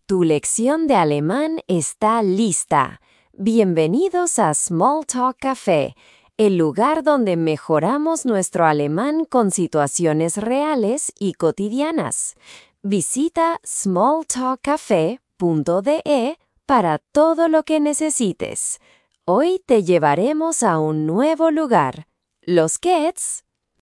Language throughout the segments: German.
Tu lección de alemán está lista. Bienvenidos a Small Talk Café, el lugar donde mejoramos nuestro alemán con situaciones reales y cotidianas. Visita smalltalkcafe.de para todo lo que necesites. Hoy te llevaremos a un nuevo lugar. Los geht's?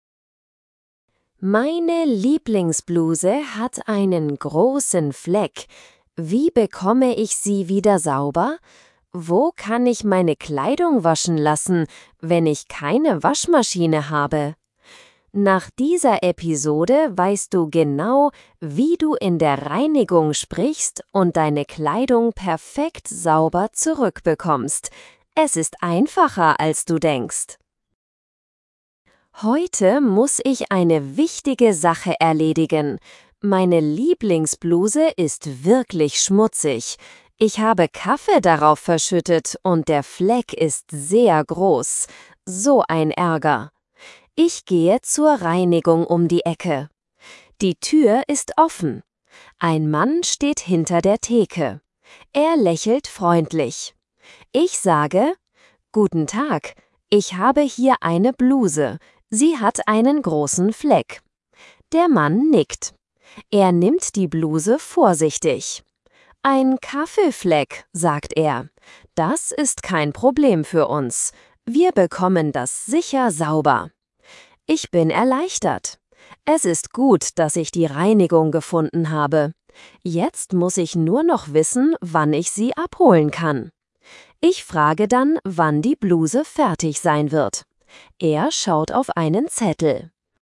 Meine Lieblingsbluse hat einen großen Fleck. Wie bekomme ich sie wieder sauber? Wo kann ich meine Kleidung waschen lassen, wenn ich keine Waschmaschine habe? Nach dieser Episode weißt du genau, wie du in der Reinigung sprichst und deine Kleidung perfekt sauber zurückbekommst. Es ist einfacher, als du denkst. Heute muss ich eine wichtige Sache erledigen. Meine Lieblingsbluse ist wirklich schmutzig. Ich habe Kaffee darauf verschüttet und der Fleck ist sehr groß. So ein Ärger. Ich gehe zur Reinigung um die Ecke. Die Tür ist offen. Ein Mann steht hinter der Theke. Er lächelt freundlich. Ich sage: Guten Tag, ich habe hier eine Bluse. Sie hat einen großen Fleck. Der Mann nickt. Er nimmt die Bluse vorsichtig. Ein Kaffeefleck, sagt er. Das ist kein Problem für uns. Wir bekommen das sicher sauber. Ich bin erleichtert. Es ist gut, dass ich die Reinigung gefunden habe. Jetzt muss ich nur noch wissen, wann ich sie abholen kann. Ich frage dann, wann die Bluse fertig sein wird. Er schaut auf einen Zettel.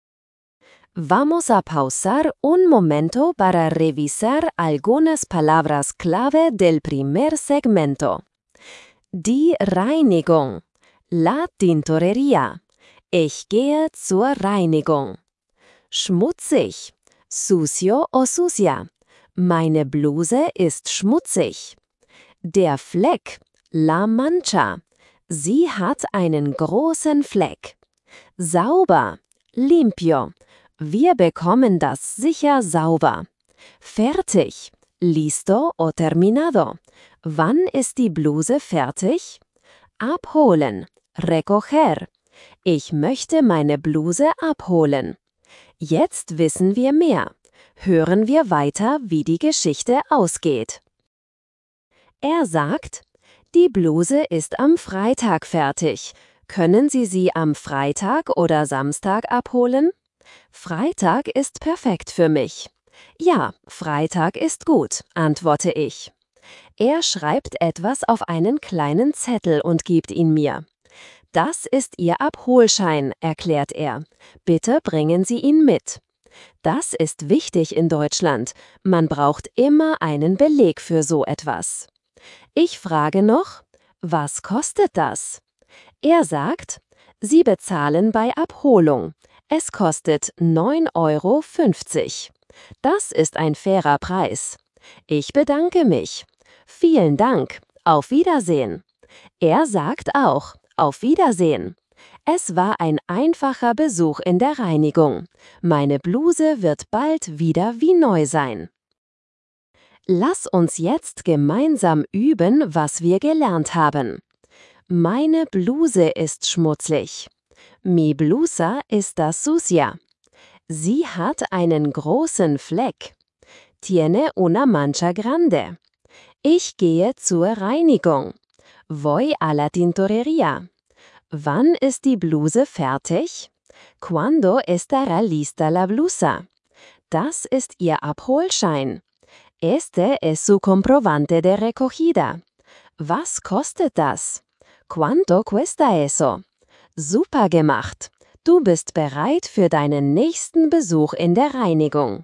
Vamos a pausar un momento para revisar algunas palabras clave del primer segmento. Die Reinigung. La tintorería. Ich gehe zur Reinigung. Schmutzig. Sucio o sucia. Meine Bluse ist schmutzig. Der Fleck. La mancha. Sie hat einen großen Fleck. Sauber. Limpio. Wir bekommen das sicher sauber. Fertig. Listo o terminado. Wann ist die Bluse fertig? Abholen. Recoger. Ich möchte meine Bluse abholen. Jetzt wissen wir mehr. Hören wir weiter, wie die Geschichte ausgeht. Er sagt: Die Bluse ist am Freitag fertig. Können Sie sie am Freitag oder Samstag abholen? Freitag ist perfekt für mich. Ja, Freitag ist gut, antworte ich. Er schreibt etwas auf einen kleinen Zettel und gibt ihn mir. Das ist Ihr Abholschein, erklärt er. Bitte bringen Sie ihn mit. Das ist wichtig in Deutschland. Man braucht immer einen Beleg für so etwas. Ich frage noch: Was kostet das? Er sagt: Sie bezahlen bei Abholung. Es kostet 9,50 €. Das ist ein fairer Preis. Ich bedanke mich. Vielen Dank. Auf Wiedersehen. Er sagt auch: Auf Wiedersehen. Es war ein einfacher Besuch in der Reinigung. Meine Bluse wird bald wieder wie neu sein. Lass uns jetzt gemeinsam üben, was wir gelernt haben. Meine Bluse ist schmutzig. Mi blusa está sucia. Sie hat einen großen Fleck. Tiene una mancha grande. Ich gehe zur Reinigung. Voy a la tintorería. Wann ist die Bluse fertig? ¿Cuándo estará lista la blusa? Das ist Ihr Abholschein. Este es su comprobante de recogida. Was kostet das? ¿Cuánto cuesta eso? Super gemacht. Du bist bereit für deinen nächsten Besuch in der Reinigung.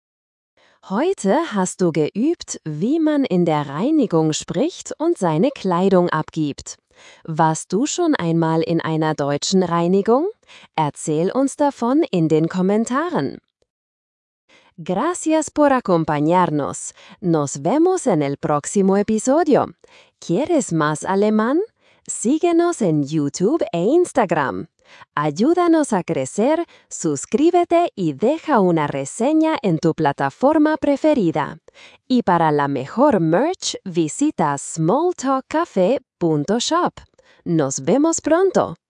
Heute hast du geübt, wie man in der Reinigung spricht und seine Kleidung abgibt. Warst du schon einmal in einer deutschen Reinigung? Erzähl uns davon in den Kommentaren. Gracias por acompañarnos. Nos vemos en el próximo episodio. ¿Quieres más alemán? Síguenos en YouTube e Instagram. Ayúdanos a crecer, suscríbete y deja una reseña en tu plataforma preferida. Y para la mejor merch, visita smalltalkcafe.shop. Nos vemos pronto.